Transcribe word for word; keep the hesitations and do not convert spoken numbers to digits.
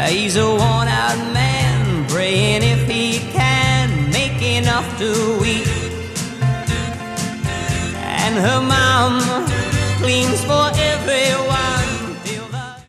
He's a worn-out man, praying if he can make enough to eat. And her mom cleans for every